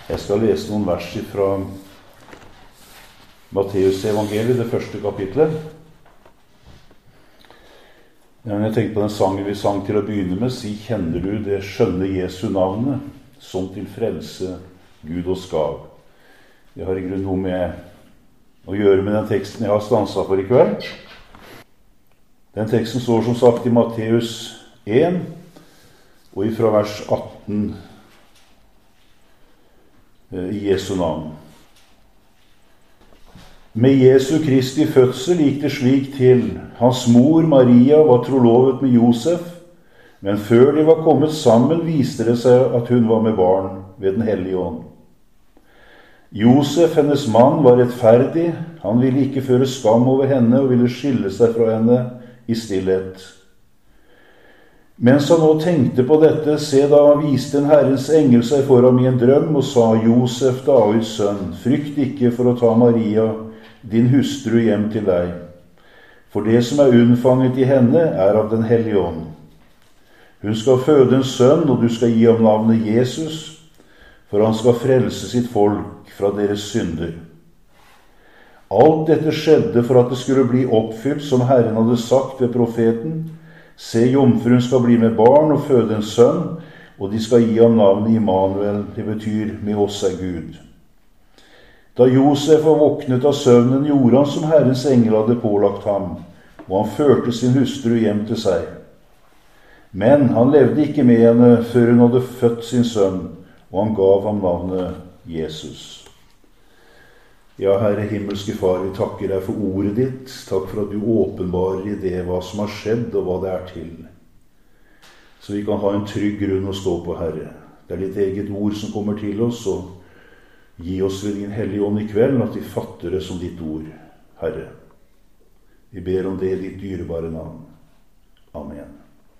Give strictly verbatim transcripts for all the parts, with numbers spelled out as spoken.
Jeg skal lese noen vers fra Matteus evangeliet, det første kapitlet. Jeg tenkte på den sangen vi sang til å begynne med. Si, kjenner du det skjønne Jesu navnet, som til frelse Gud oss gav. Jeg har i grunn noe med å gjøre med den teksten jeg har stanset for i kveld. Den teksten står som sagt i Matteus en, og ifra vers atten i Jesu navn. Med Jesu Kristi fødsel gikk det slik til. Hans mor Maria var trolovet med Josef, men før de var kommet sammen viste det seg at hun var med barn ved den hellige ånd. Josef, hennes mann, var rettferdig. Han ville ikke føre skam over henne og ville skille seg fra henne i stillhet. Mens han nå tenkte på dette, se da viste en Herrens engel seg for ham i en drøm og sa, Josef, Davids sønn, frykt ikke for å ta Maria, din hustru, hjem til deg. For det som er unnfanget i henne er av den hellige ånd. Hun skal føde en sønn, og du skal gi ham navnet Jesus, for han skal frelse sitt folk fra deres synder. Alt dette skjedde for at det skulle bli oppfylt som Herren hadde sagt ved profeten. Se, jomfruen skal bli med barn og føde en sønn, og de skal gi ham navnet Immanuel, det betyr med oss er Gud. Da Josef var våknet av søvnen, gjorde han som Herrens engel hadde pålagt ham, og han førte sin hustru hjem til seg. Men han levde ikke med henne før hun hadde født sin sønn, og han gav ham navnet Jesus. Ja, Herre himmelske Far, vi takker deg for ordet ditt. Takk for at du åpenbarer i det hva som har skjedd og hva det er til. Så vi kan ha en trygg grunn å stå på, Herre. Det er ditt eget ord som kommer til oss, og gi oss ved din hellige ånd i kveld at vi fatter det som ditt ord, Herre. Vi ber om det i ditt dyrebare navn. Amen.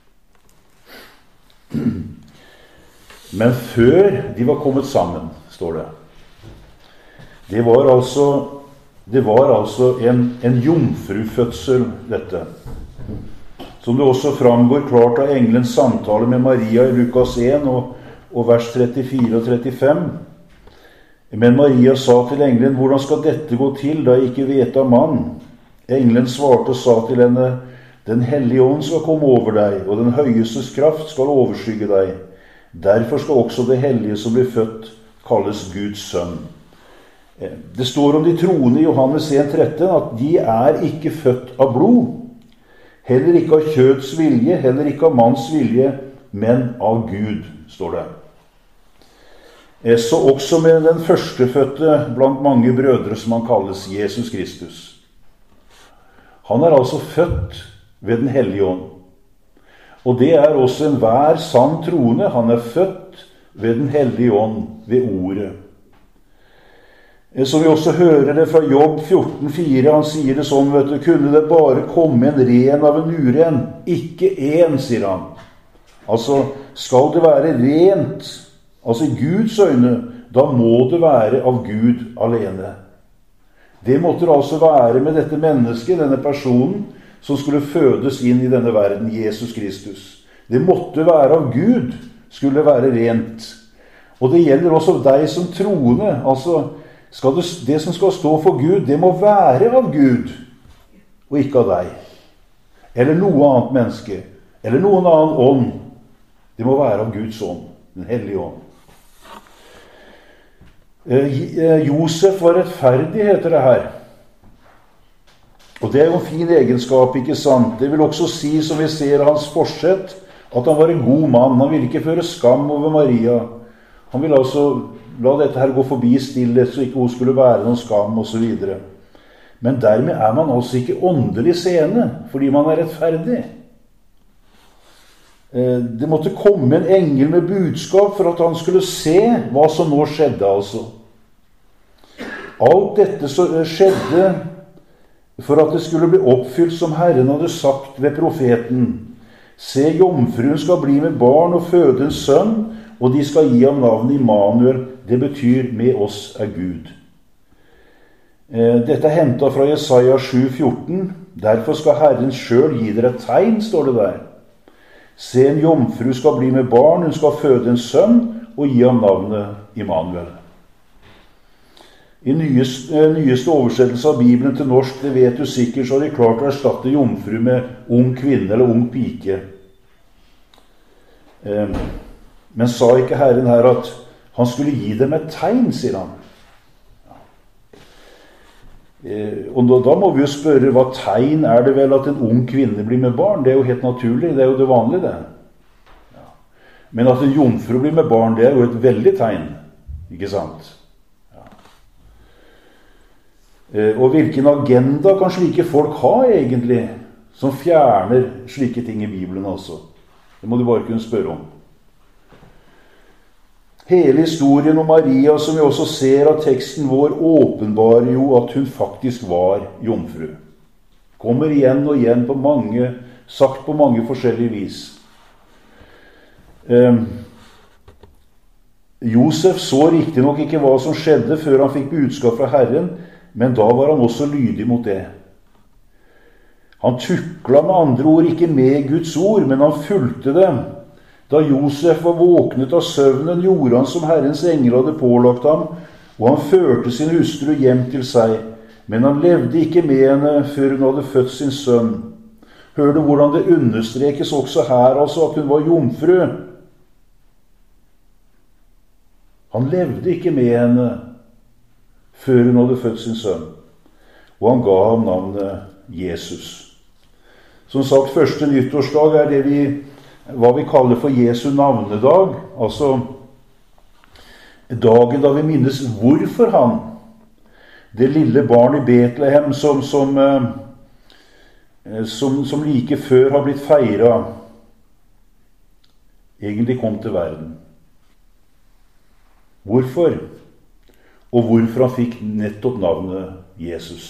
Men før de var kommet sammen, står det. Det var altså, det var altså en, en jomfrufødsel, dette. Som det også framgår klart av engelens samtale med Maria i Lukas en og, og vers trettifire og trettifem. Men Maria sa til engelen, hvordan skal dette gå til, da jeg ikke vet av mann? Engelen svarte og sa til henne, den hellige ånd skal komme over deg, og den høyestes kraft skal overskygge deg. Derfor skal også det hellige som blir født kalles Guds sønn. Det står om de troende i Johannes en tretten at de er ikke født av blod, heller ikke av kjøds vilje, heller ikke av manns vilje, men av Gud, står det. Så også med den førstefødte blant mange brødre som han kalles Jesus Kristus. Han er altså født ved den hellige ånd. Og det er også en hver sann troende. Han er født ved den hellige ånd, ved ordet. Så vi også hører det fra Jobb fjorten fire, han sier det sånn, vet du, kunne det bare komme en ren av en uren? Ikke en, sier han. Altså, skal det være rent, altså i Guds øyne, da må det være av Gud alene. Det måtte det altså være med dette mennesket, denne personen, som skulle fødes inn i denne verden, Jesus Kristus. Det måtte være av Gud, skulle være rent. Og det gjelder også deg som troende, altså, Skal det, det som skal stå for Gud, det må være av Gud, og ikke av deg. Eller noe annet menneske, eller noen annen ånd. Det må være av Guds ånd, den hellige ånd. Eh, Josef var rettferdig, heter det her. Og det er jo en fin egenskap, ikke sant? Det vil også si, som vi ser hans forsett, at han var en god mann. Han ville ikke føre skam over Maria. Han ville altså la dette her gå forbi stillhet, så ikke hun skulle være noen skam, og så videre. Men dermed er man altså ikke åndelig seende, fordi man er rettferdig. Det måtte komme en engel med budskap for at han skulle se hva som nå skjedde, altså. Alt dette skjedde for at det skulle bli oppfylt som Herren hadde sagt ved profeten. Se, jomfruen skal bli med barn og føde en sønn, og de skal gi ham navnet Immanuel. Det betyr med oss er Gud. Dette er hentet fra Jesaja sju fjorten. Derfor skal Herren selv gi dere et tegn, står det der. Se, en jomfru skal bli med barn, hun skal føde en sønn og gi ham navnet Immanuel. I nyeste, nyeste oversettelse av Bibelen til norsk, det vet du sikkert, så har de klart å erstatte jomfru med ung kvinne eller ung pike. Men sa ikke Herren her at han skulle gi dem et tegn, sier han. Og da må vi jo spørre, hva tegn er det vel at en ung kvinne blir med barn? Det er jo helt naturlig, det er jo det vanlige det. Men at en jomfru blir med barn, det er jo et veldig tegn, ikke sant? Og hvilken agenda kan slike folk ha egentlig, som fjerner slike ting i Bibelen altså? Det må du bare kunne spørre om. Hele historien om Maria, som vi også ser av teksten vår, åpenbarer jo at hun faktisk var jomfru. Kommer igjen og igjen på mange, sagt på mange forskjellige vis. Eh, Josef så riktig nok ikke hva som skjedde før han fikk budskap fra Herren, men da var han også lydig mot det. Han tukla med andre ord ikke med Guds ord, men han fulgte dem. Da Josef var våknet av søvnen, gjorde han som Herrens engel hadde pålagt ham, og han førte sin hustru hjem til seg. Men han levde ikke med henne før hun hadde født sin sønn. Hør du hvordan det understrekes også her, altså at hun var jomfru? Han levde ikke med henne før hun hadde født sin sønn, og han ga ham navnet Jesus. Som sagt, første nyttårsdag er det vi, hva vi kaller for Jesu navnedag, altså dagen da vi minnes hvorfor han, det lille barn i Betlehem som, som, som, som like før har blitt feiret, egentlig kom til verden. Hvorfor? Og hvorfor han fikk nettopp navnet Jesus.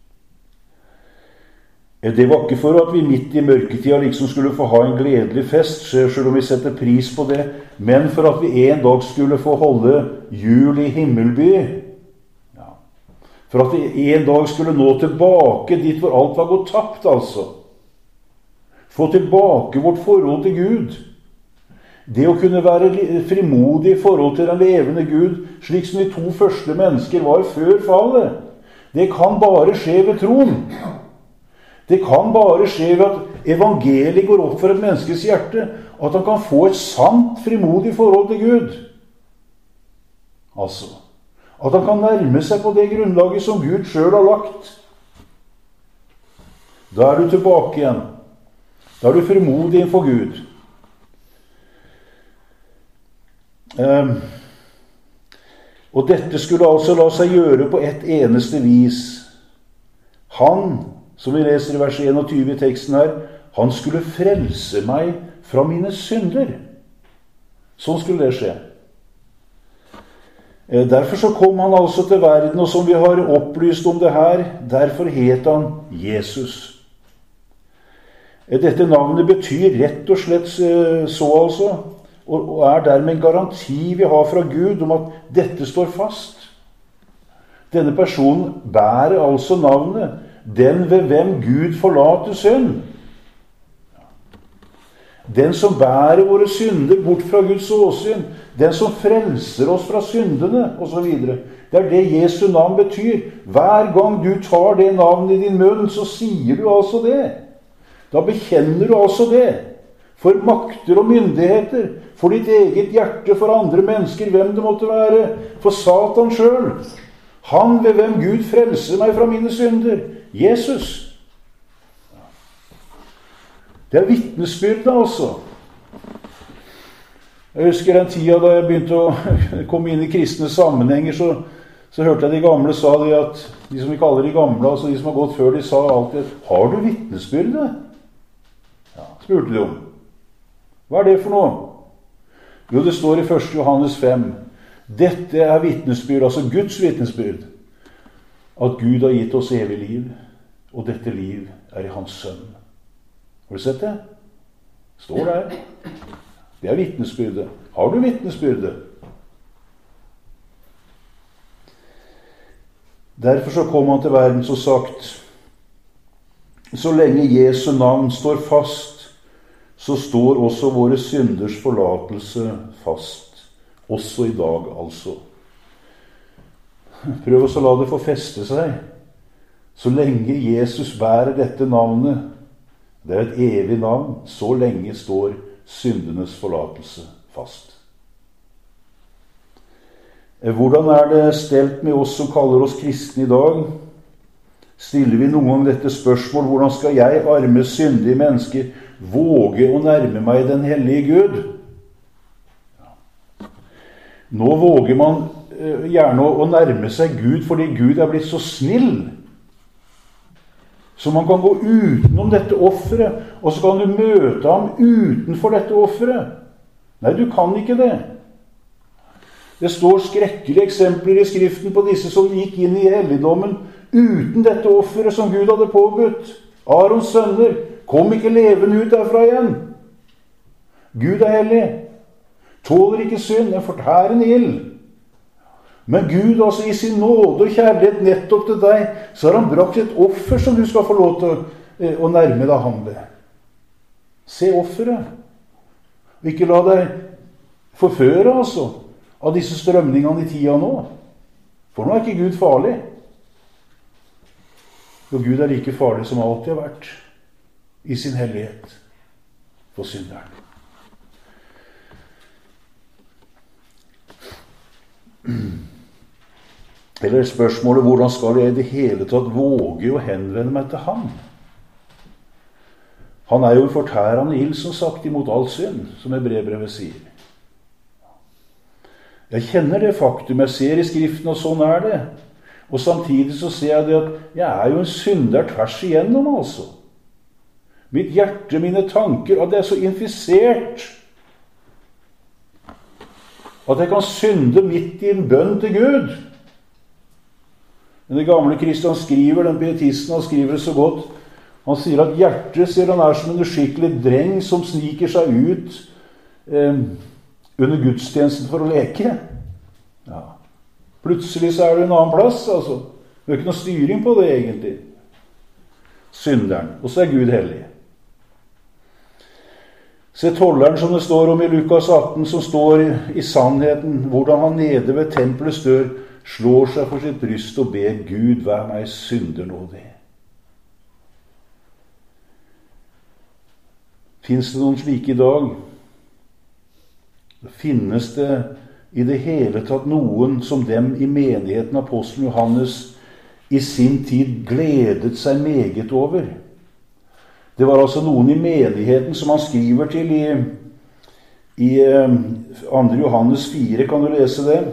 Det var ikke for at vi midt i mørketida liksom skulle få ha en gledelig fest, selv om vi setter pris på det, men for at vi en dag skulle få holde jul i Himmelby. Ja. For at vi en dag skulle nå tilbake dit hvor alt var gått tapt, altså. Få tilbake vårt forhold til Gud. Det å kunne være frimodig i forhold til den levende Gud, slik som de to første mennesker var før fallet, det kan bare skje ved troen. Det kan bare skje ved at evangeliet går opp for et menneskes hjerte, at han kan få et sant, frimodig forhold til Gud. Altså, at han kan nærme seg på det grunnlaget som Gud selv har lagt. Da er du tilbake igjen. Da er du frimodig innenfor Gud. Um, og dette skulle altså la seg gjøre på ett eneste vis. Han, som vi leser i vers enogtyve i teksten her, han skulle frelse meg fra mine synder. Sånn skulle det skje. Derfor så kom han altså til verden, og som vi har opplyst om det her, derfor het han Jesus. Dette navnet betyr rett og slett så altså, og er dermed en garanti vi har fra Gud om at dette står fast. Denne personen bærer altså navnet, den ved hvem Gud forlater synd. Den som bærer våre synder bort fra Guds åsyn, den som frelser oss fra syndene, og så videre. Det er det Jesu navn betyr. Hver gang du tar det navnet i din munn, så sier du altså det. Da bekjenner du altså det. For makter og myndigheter, for ditt eget hjerte, for andre mennesker, hvem det måtte være, for Satan selv. Han ved hvem Gud frelser meg fra mine synder. Jesus. Det er vitnesbyrdet altså. Jeg husker den tida da jeg begynte å komme inn i kristne sammenhenger, så, så hørte jeg de gamle sa det at, de som vi kaller de gamle, altså de som har gått før, de sa alltid, har du vitnesbyrdet? Ja, spurte de om. Hva er det for noe? Jo, det står i første Johannes fem. Dette er vitnesbyrd, altså Guds vitnesbyrd, at Gud har gitt oss evig liv, og dette liv er i hans sønn. Har du sett det? Står der. Det er vitnesbyrdet. Har du vitnesbyrdet? Derfor så kom han til verden, så sagt, så lenge Jesu navn står fast, så står også våre synders forlatelse fast. Også i dag, altså. Prøv også å la det få feste seg. Så lenge Jesus bærer dette navnet, det er et evig navn, så lenge står syndenes forlatelse fast. Hvordan er det stelt med oss som kaller oss kristne i dag? Stiller vi noen gang dette spørsmål: hvordan skal jeg, arme, syndige menneske, våge å nærme meg den hellige Gud? Nå våger man gjerne å nærme seg Gud fordi Gud er blitt så snill. Så man kan gå utenom dette offeret, og så kan du møte ham utenfor dette offeret. Nei, du kan ikke det. Det står skrekkelige eksempler i Skriften på disse som gikk inn i helligdommen uten dette offeret som Gud hadde påbudt. Arons sønner kom ikke levende ut derfra igjen. Gud er hellig. Tåler ikke synd, en fortærende ild. Men Gud, altså i sin nåde og kjærlighet nettopp til deg, så har han brakt et offer som du skal få lov til å, å nærme deg ham ved. Se offeret. Og ikke la deg forføre, altså, av disse strømningene i tida nå. For nå er ikke Gud farlig. Og Gud er like farlig som alltid har vært i sin hellighet for synderen. Eller spørsmålet: hvordan skal jeg i det hele tatt våge å henvende meg til ham? Han er jo fortærende ild, som sagt, imot all synd, som Hebreerbrevet sier. Jeg kjenner det faktum, jeg ser i Skriften, og sånn er det. Og samtidig så ser jeg det at jeg er jo en synder tvers igjennom, altså. Mitt hjerte, mine tanker, at det er så infisert at jeg kan synde midt i en bønn til Gud. Men det gamle Kristian skriver, den pietisten, han skriver det så godt. Han sier at hjertet, sier han, er som en uskikkelig dreng som sniker seg ut eh, under gudstjenesten for å leke. Ja. Plutselig så er det en annen plass, altså. Det er ikke noe styring på det, egentlig. Synderen. Og så er Gud hellig. Se tolleren, som det står om i Lukas atten, som står i, i sannheten, hvordan han nede ved tempelets dør slår seg for sitt bryst og ber: Gud, vær meg synder nådig. Finnes det noen slike i dag? Finnes det i det hele tatt noen som dem i menigheten apostelen Johannes i sin tid gledet seg meget over? Det var altså noen i menigheten som han skriver til i, i andre Johannes fire, kan du lese det?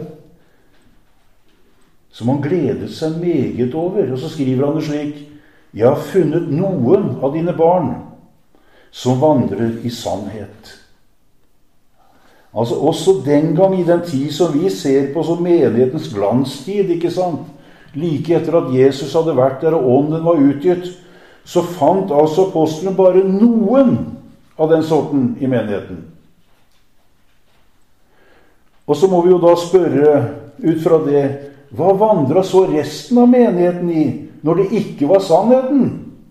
Som han gledet seg meget over. Og så skriver han det slik: jeg har funnet noen av dine barn som vandrer i sannhet. Altså også den gang, i den tid som vi ser på som menighetens glanstid, ikke sant? Like etter at Jesus hadde vært der og ånden var utgitt, så fant altså apostelen bare noen av den sorten i menigheten. Og så må vi jo da spørre ut fra det: hva vandret så resten av menigheten i når det ikke var sannheten?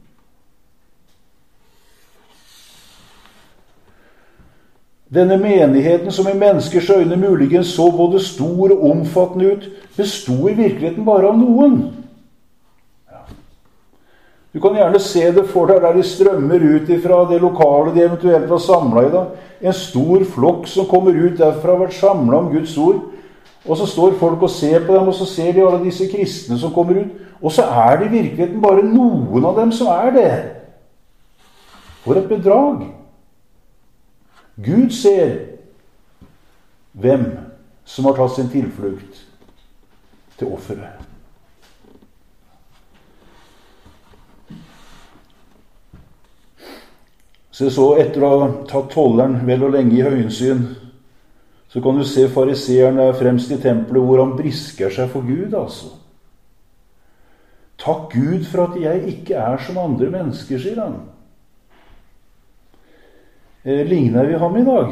Denne menigheten, som i menneskers øyne muligens så både stor og omfattende ut, bestod i virkeligheten bare av noen. Ja. Du kan gjerne se det for deg der de strømmer ut ifra det lokale de eventuelt var samlet i da. En stor flokk som kommer ut derfra og har vært samlet om Guds ord. Og så står folk og ser på dem, og så ser de alle disse kristne som kommer ut. Og så er det i virkeligheten bare noen av dem som er det. For et bedrag! Gud ser hvem som har tatt sin tilflukt til offeret. Så, så etter å ha tatt tolleren vel og lenge i høyensyn, så kan du se fariseeren der fremst i tempelet, hvor han brisker seg for Gud, altså. Takk Gud for at jeg ikke er som andre mennesker, sier han. Eh, ligner vi ham i dag?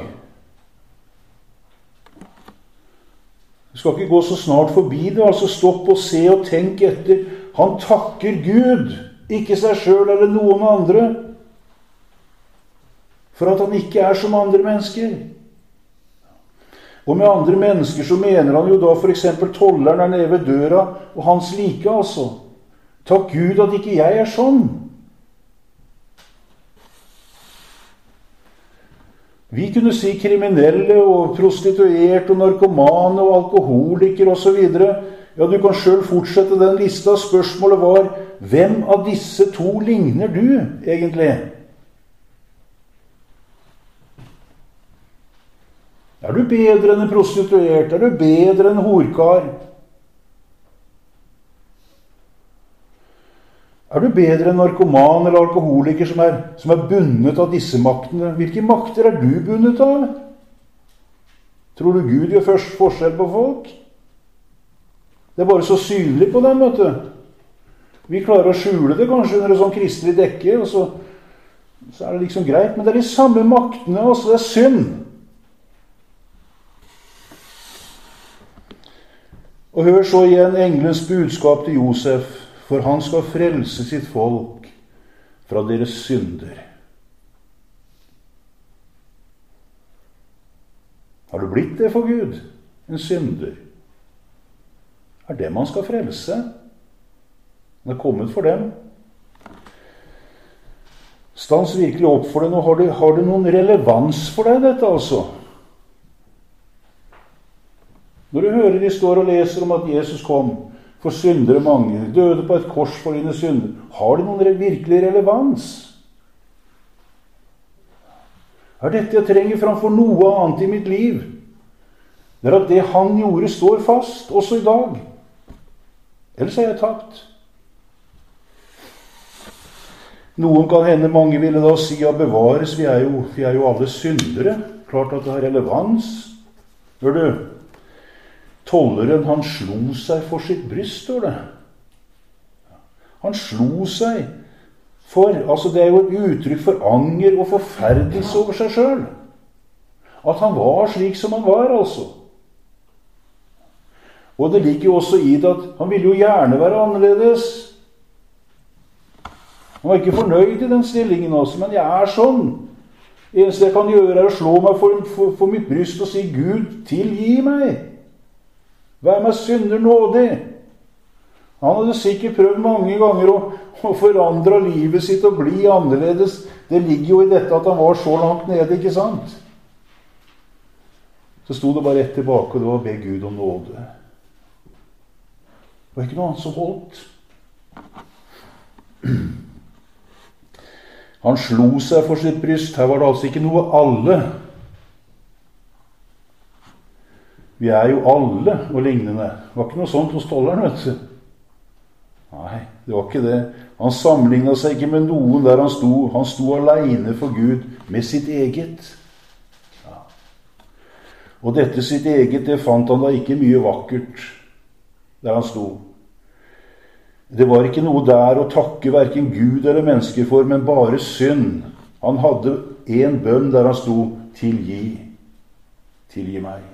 Du skal ikke gå så snart forbi det, altså stopp og se og tenk etter. Han takker Gud, ikke seg selv eller noen andre, for at han ikke er som andre mennesker. Og med andre mennesker så mener han jo da for eksempel tolleren er nede ved døra, og hans like altså. Takk Gud at ikke jeg er sånn. Vi kunne si kriminelle og prostituerte og narkomane og alkoholikere og så videre. Ja, du kan selv fortsette den lista. Spørsmålet var, hvem av disse to ligner du egentlig? Er du bedre enn en prostituert? Er du bedre enn en horkar? Er du bedre enn narkoman eller alkoholiker som er, som er bundet av disse maktene? Hvilke makter er du bundet av? Tror du Gud gjør først forskjell på folk? Det er bare så synlig på dem, vet du. Vi klarer å skjule det kanskje under et sånn kristelig dekke, og så, så er det liksom greit. Men det er de samme maktene, altså det er synd. Og hør så igjen engelens budskap til Josef, for han skal frelse sitt folk fra deres synder. Har du blitt det for Gud? En synder? Er det man skal frelse? Det er kommet for dem. Stans virkelig opp for det nå. Har det, har det noen relevans for deg, dette altså? Når du hører de står og leser om at Jesus kom for syndere mange, døde på et kors for dine synder, har det noen virkelig relevans? Er dette jeg trenger framfor noe annet i mitt liv? Det er at det han gjorde står fast, også i dag. Ellers er jeg tapt. Noen kan hende, mange ville da si at bevares, vi er jo, vi er jo alle syndere. Klart at det har relevans. Hør du? Tolleren, han slo seg for sitt bryst, står det. Han slo seg for, altså det er jo et uttrykk for anger og forferdelse over seg selv. At han var slik som han var, altså. Og det ligger jo også i det at han ville jo gjerne være annerledes. Han var ikke fornøyd i den stillingen også, men jeg er sånn. Det eneste jeg kan gjøre er å slå meg for, for, for mitt bryst og si, Gud, tilgi meg. Vær meg synder nådig. Han hadde sikkert prøvd mange ganger å, å forandre livet sitt og bli annerledes. Det ligger jo i dette at han var så langt nede, ikke sant? Så sto det bare ett tilbake, og det var å be Gud om nåde. Det var ikke noe annet som holdt. Han slo seg for sitt bryst. Her var det altså ikke noe alle. Vi er jo alle og lignende. Det var ikke noe sånt hos tolleren, vet du. Nei, det var ikke det. Han sammenlignet seg ikke med noen der han sto. Han sto alene for Gud med sitt eget. Ja. Og dette sitt eget, det fant han da ikke mye vakkert der han sto. Det var ikke noe der å takke hverken Gud eller mennesker for, men bare synd. Han hadde en bønn der han sto, tilgi. Tilgi meg.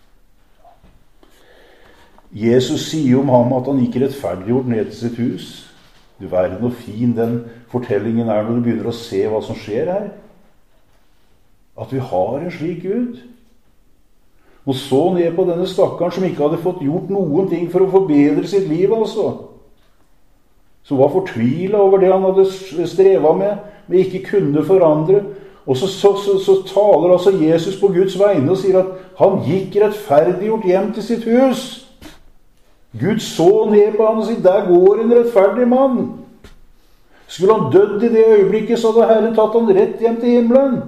Jesus sier om ham at han gikk rettferdiggjort ned til sitt hus. Du verden og fin den fortellingen er når du begynner å se hva som skjer her. At vi har en slik Gud. Og så ned på denne stakkaren som ikke hadde fått gjort noen ting for å forbedre sitt liv, altså. Som var fortvilet over det han hadde strevet med, men ikke kunne forandre. Og så, så, så, så taler altså Jesus på Guds vegne og sier at han gikk rettferdiggjort hjem til sitt hus. Gud så ned på han og sier, der går en rettferdig mann. Skulle han dødd i det øyeblikket, så hadde Herren tatt han rett hjem til himmelen.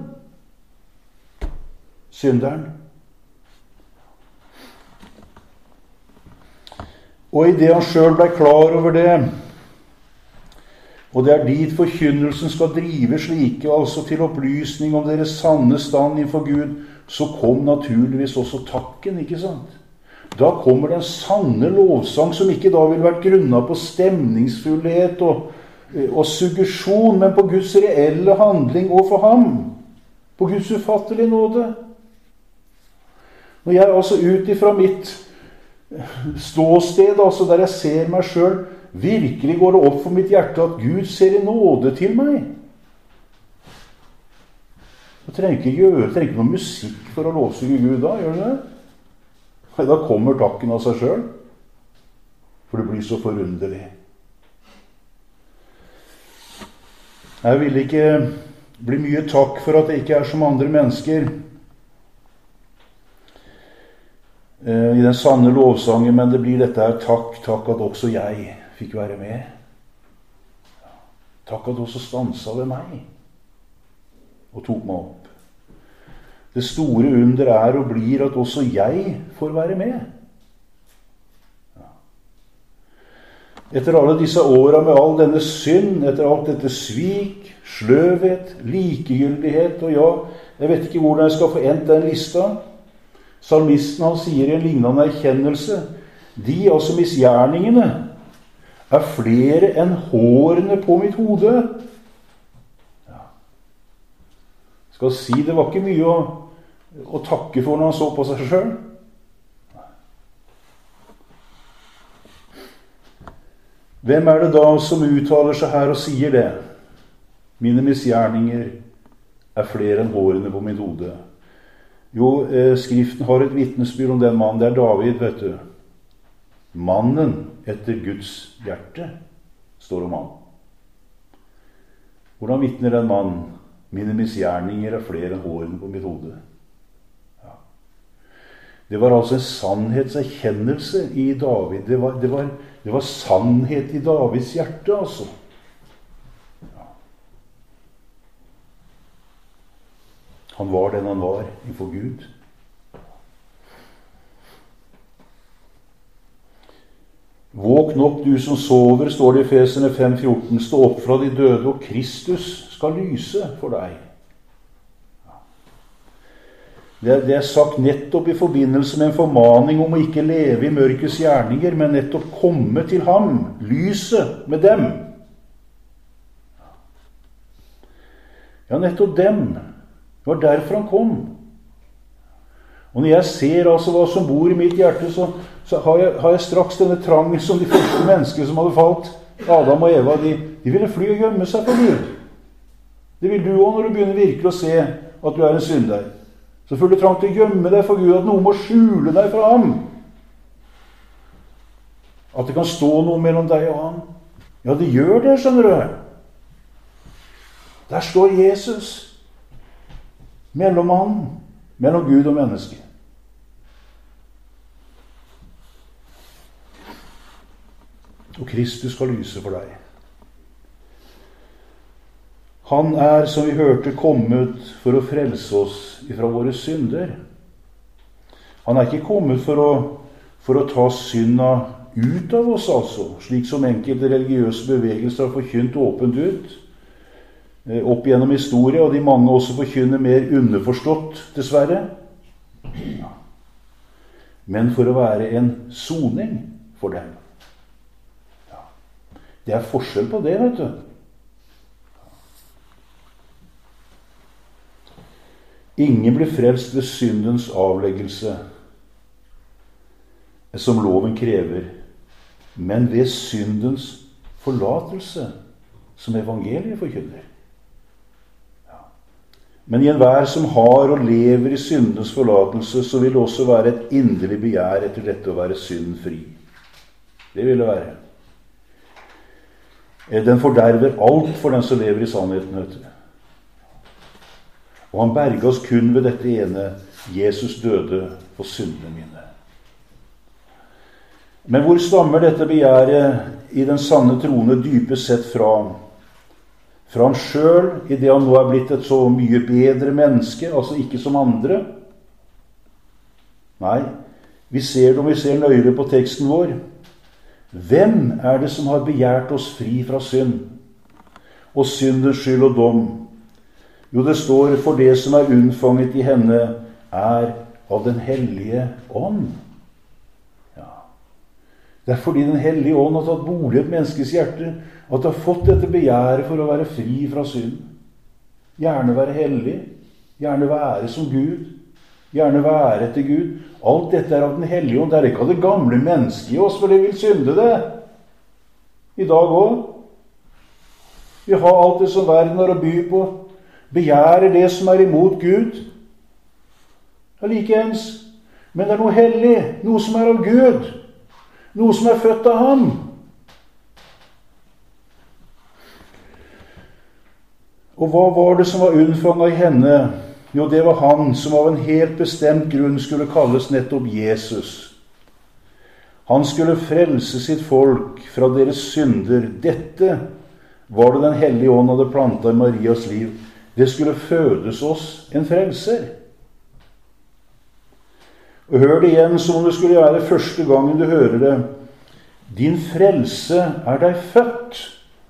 Synderen. Og i det han selv ble klar over det, og det er dit forkynnelsen skal drive slike, altså til opplysning om deres sanne stand innenfor Gud, så kom naturligvis også takken, ikke sant? Da kommer den sanne lovsang som ikke da vil vært grunnet på stemningsfullhet og, og suggesjon, men på Guds reelle handling overfor ham. På Guds ufattelige nåde. Når jeg altså ut ifra mitt ståsted, altså der jeg ser meg selv, virkelig går det opp for mitt hjerte at Gud ser i nåde til meg. Jeg trenger ikke gjøre, jeg trenger ikke noe musikk for å lovsynge Gud da, gjør du det? Da kommer takken av seg selv. For det blir så forunderlig. Jeg vil ikke bli mye takk for at jeg ikke er som andre mennesker i den sanne lovsangen, men det blir dette her: takk, takk at også jeg fikk være med. Takk at også stansa ved meg og tok meg opp. Det store under er og blir at også jeg får være med. Etter alle disse åra med all denne synd, etter alt dette svik, sløvhet, likegyldighet, og ja, jeg vet ikke hvordan jeg skal få endt den lista. Salmisten, han sier i en lignende erkjennelse: de, altså misgjerningene, er flere enn hårene på mitt hode. Ja. Jeg skal si, det var ikke mye å, å takke for når han så på seg selv. Hvem er det da som uttaler seg her og sier det? Mine misgjerninger er flere enn hårene på mitt hode. Jo, eh, Skriften har et vitnesbyrd om den mannen. Det er David, vet du. Mannen etter Guds hjerte, står om han. Hvordan vitner den mannen? Mine misgjerninger er flere enn hårene på mitt hode. Ja. Det var altså en sannhetserkjennelse i David. Det var, det var, det var sannhet i Davids hjerte, altså. Ja. Han var den han var innenfor Gud. Våkn opp, du som sover, står det i Efeserne fem fjorten. Stå opp fra de døde, og Kristus skal lyse for deg. Det er, det er sagt nettopp i forbindelse med en formaning om å ikke leve i mørkets gjerninger, men nettopp komme til ham, lyset med dem. Ja, nettopp dem. Det var derfor han kom. Og når jeg ser altså hva som bor i mitt hjerte, så, så har, jeg, har jeg straks denne trangen som de første mennesker som hadde falt. Adam og Eva, de, de ville fly og gjemme seg for Gud. Det vil du også når du begynner virkelig å se at du er en synder. Så føler du trang til å gjemme deg for Gud, at noe må skjule deg fra ham. At det kan stå noe mellom deg og ham. Ja, det gjør det, skjønner du. Der står Jesus. Mellommannen. Mellom Gud og menneske. Og Kristus skal lyse for deg. Han er, som vi hørte, kommet for å frelse oss ifra våre synder. Han er ikke kommet for å, for å ta synda ut av oss, altså, slik som enkelte religiøse bevegelser har forkynt åpent ut, opp gjennom historie, og de mange også forkynner mer underforstått, dessverre. Ja. Men for å være en soning for dem. Ja. Det er forskjell på det, vet du. Ingen blir frelst ved syndens avleggelse, som loven krever, men ved syndens forlatelse, som evangeliet forkynner. Men i enhver som har og lever i syndens forlatelse, så vil det også være et inderlig begjær etter dette å være syndfri. Det vil det være. Den forderver alt for den som lever i sannheten, vet du. Og han berget oss kun ved dette ene: Jesus døde for syndene mine. Men hvor stammer dette begjæret i den sanne troende dypest sett fra? Fra ham selv, i det han nå er blitt et så mye bedre menneske, altså ikke som andre. Nei, vi ser det om vi ser nøyere på teksten vår. Hvem er det som har begjært oss fri fra synd, og syndens skyld og dom? Jo, det står: for det som er unnfanget i henne, er av den hellige ånd. Ja. Det er fordi den hellige ånd har tatt bolig i et menneskes hjerte, at du har fått dette begjæret for å være fri fra synd. Gjerne være hellig, gjerne være som Gud, gjerne være etter Gud. Alt dette er av den hellige ånd. Det er ikke av det gamle mennesket i oss, for det vil synde det. I dag også. Vi har alt det som verden har å by på. Begjærer det som er imot Gud. Ja, likeens. Men det er noe hellig, noe som er av Gud, noe som er født av ham. Og hva var det som var unnfanget i henne? Jo, det var han som av en helt bestemt grunn skulle kalles nettopp Jesus. Han skulle frelse sitt folk fra deres synder. Dette var det Den hellige ånd hadde plantet i Marias liv. Det skulle fødes oss en frelser. Og hør det igjen som om det skulle være første gangen du hører det. Din frelse er deg født.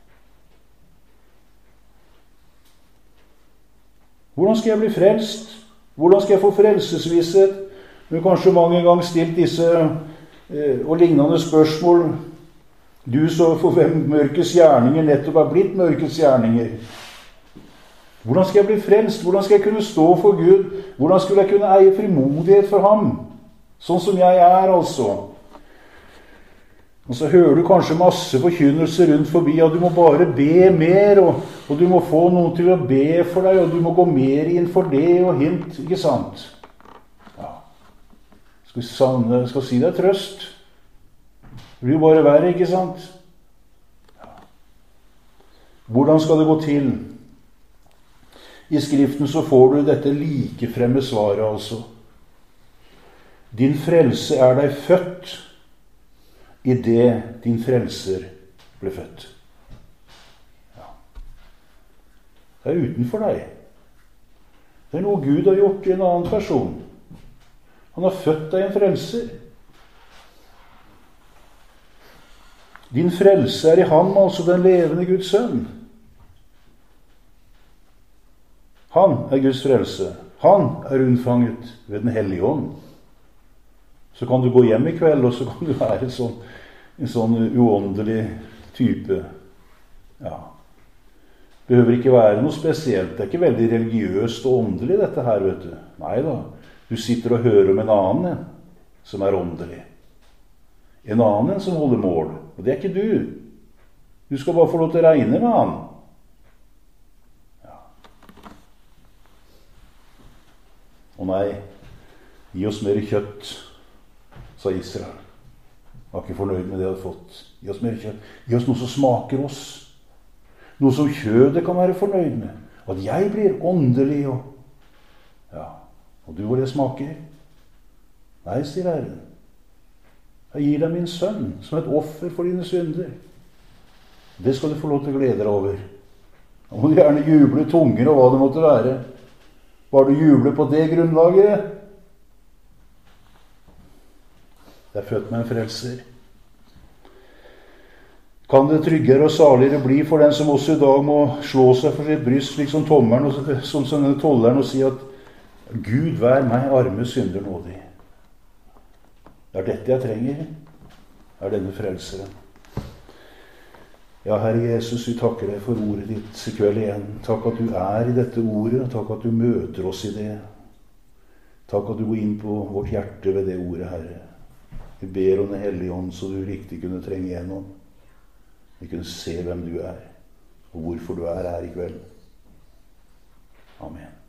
Hvordan skal jeg bli frelst? Hvordan skal jeg få frelsesvisshet? Du har kanskje mange ganger stilt disse eh, og lignende spørsmål. Du så for hvem mørkets gjerninger nettopp er blitt mørkets gjerninger. Hvordan skal jeg bli frelst? Hvordan skal jeg kunne stå for Gud? Hvordan skulle jeg kunne eie frimodighet for ham? Sånn som jeg er, altså. Og så hører du kanskje masse forkynnelse rundt forbi, at du må bare be mer, og, og du må få noen til å be for deg, og du må gå mer inn for det og hint, ikke sant? Ja. Skal, sanne, skal si deg trøst. Det blir jo bare verre, ikke sant? Ja. Hvordan skal det gå til? I Skriften så får du dette likefremme svaret, altså. Din frelse er deg født i det din frelser ble født. Ja. Det er utenfor deg. Det er noe Gud har gjort i en annen person. Han har født deg en frelser. Din frelse er i ham, altså den levende Guds sønn. Han er Guds frelse. Han er unnfanget ved Den hellige ånd. Så kan du gå hjem i kveld, og så kan du være en sånn, en sånn uåndelig type. Ja. Det behøver ikke være noe spesielt. Det er ikke veldig religiøst og åndelig dette her, vet du. Nei da. Du sitter og hører om en annen som er åndelig. En annen som holder mål. Og det er ikke du. Du skal bare få lov til å regne med han. Ja. Å nei, gi oss mer kjøtt, sa Israel. Jeg var ikke fornøyd med det jeg hadde fått. Gi oss mer kjøtt. Gi oss noe som smaker oss. Noe som kjødet kan være fornøyd med. Og at jeg blir åndelig og... Ja, og du hvor det smaker? Nei, sier Herren. Jeg gir deg min sønn som et offer for dine synder. Det skal du få lov til å glede deg over. Da må du gjerne juble tunger og hva det måtte være. Bare du jubler på det grunnlaget, det er født med en frelser. Kan det tryggere og saligere bli for den som også i dag må slå seg for sitt bryst, slik som tommeren, og, som, som denne tolleren, og si at Gud, vær meg arme synder nådig. Det er dette jeg trenger, det er denne frelseren. Ja, Herre Jesus, vi takker deg for ordet ditt i kveld igjen. Takk at du er i dette ordet, takk at du møter oss i det. Takk at du går inn på vårt hjerte ved det ordet, Herre. Vi ber om Den hellige ånd, så du riktig kunne trenge gjennom. Vi kunne se hvem du er, og hvorfor du er her i kveld. Amen.